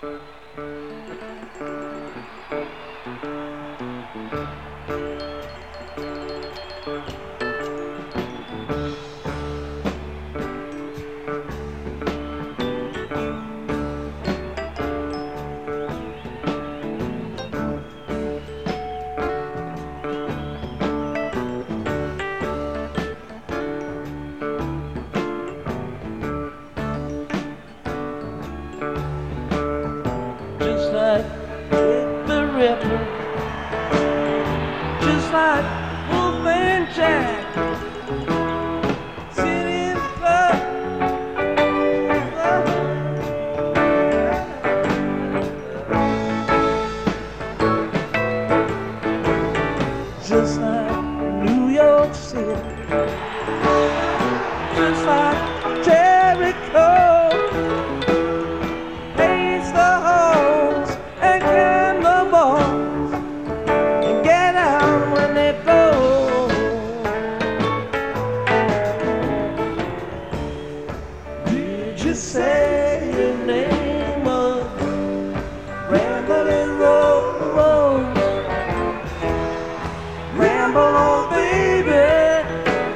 Just like the Ripper, just like Wolf and Jack, sitting club, just like New York City, just like Jericho. Say your name of Ramblin' Rose, ramble on, baby,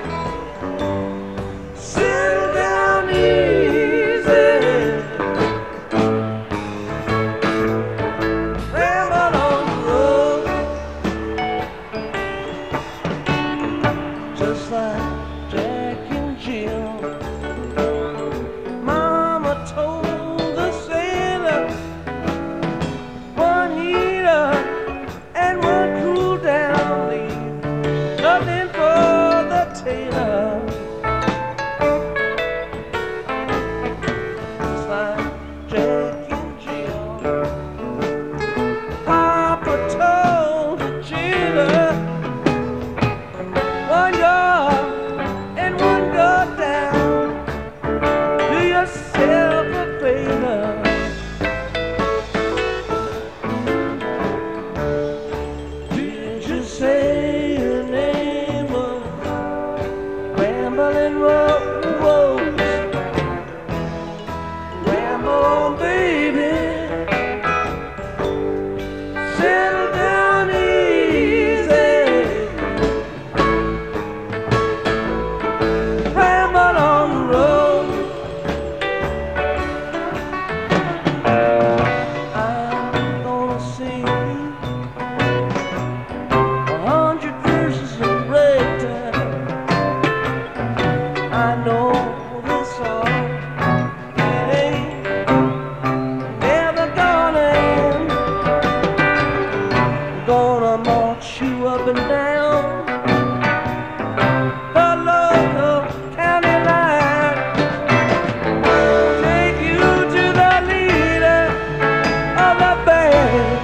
settle down easy, ramble on the road, just like Jack and Jill. Told the sailor, one heater and one cool down, leave nothing for the tailor. Just like Jack and Jill, Papa told the jailer, one yard and one go down, do yourself a favor. Did you say your name of Ramblin' Rose? Ramble on, baby, settle down easy, ramble on the road. I'm gonna sing 100 verses of ragtime. I know this song, it ain't never gonna end. I'm gonna march you up and down the local county line, take you to the leader of the band.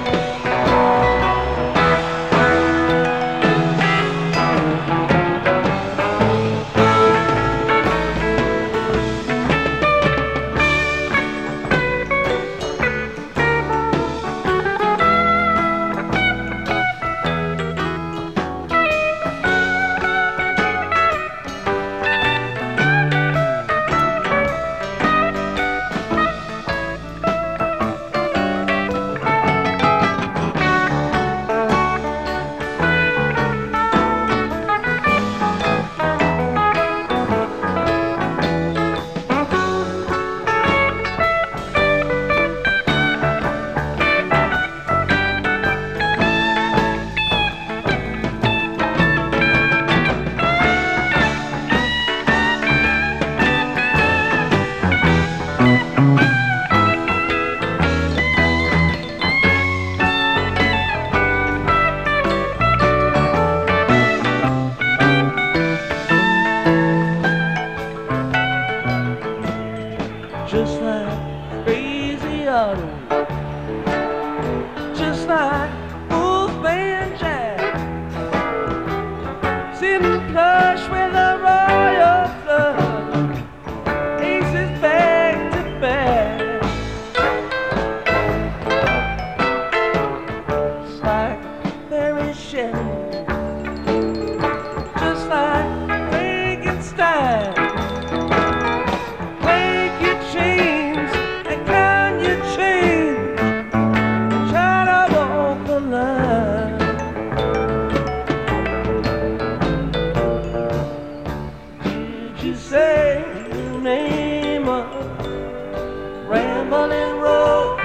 you say the name of Rambling Rose?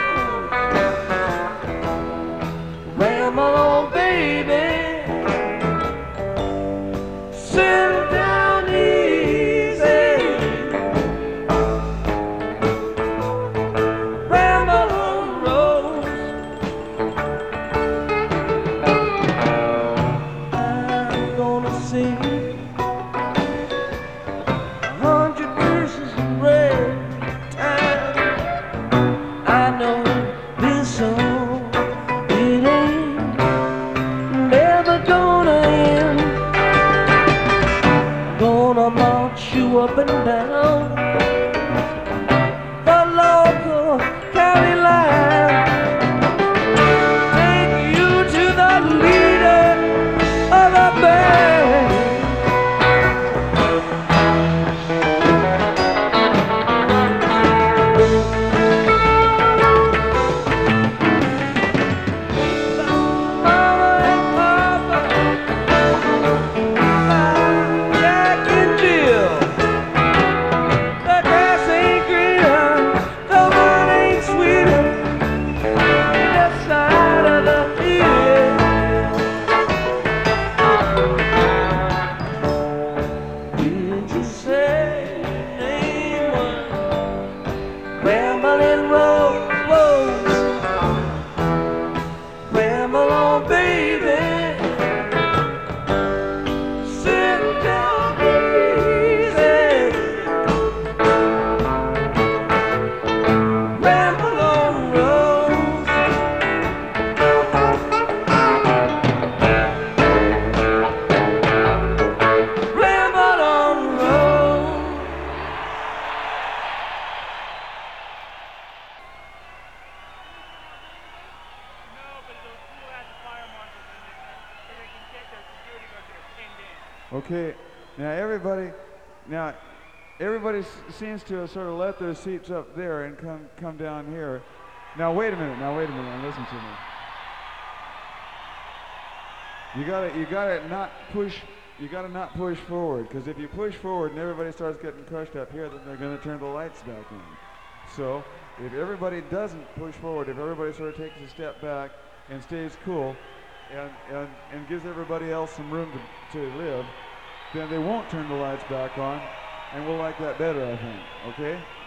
Ramble on, baby. Sit down easy. Ramble on, Rose. I'm gonna sing 100 verses of ragtime. I know this song, it ain't never gonna end. Gonna march you up and down the local county line. Take you to the leader of the band. Mama and Papa, Jack and Jill. The grass ain't greener, the wine ain't sweeter, that side of the hill. Did you say the name was Rambling Rose? Ramble on, baby. Sit down easy. Ramble on, Rose. Ramble on, Rose. Okay, now everybody seems to have sort of let their seats up there and come down here. Now wait a minute, and listen to me. You gotta not push forward, because if you push forward and everybody starts getting crushed up here, then they're gonna turn the lights back on. So if everybody doesn't push forward, if everybody sort of takes a step back and stays cool and gives everybody else some room to live, then they won't turn the lights back on, and we'll like that better, I think, okay?